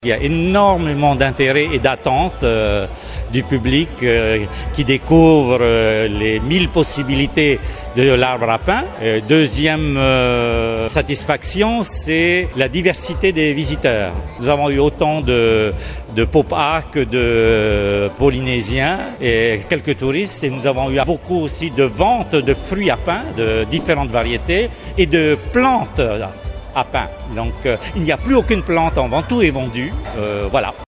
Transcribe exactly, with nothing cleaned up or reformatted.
Il y a énormément d'intérêt et d'attente euh, du public euh, qui découvre euh, les mille possibilités de l'arbre à pain. Et deuxième euh, satisfaction, c'est la diversité des visiteurs. Nous avons eu autant de, de pop-art que de Polynésiens et quelques touristes. Et nous avons eu beaucoup aussi de ventes de fruits à pain de différentes variétés et de plantes à pain. Donc euh, il n'y a plus aucune plante en vente, tout est vendu. Euh, voilà.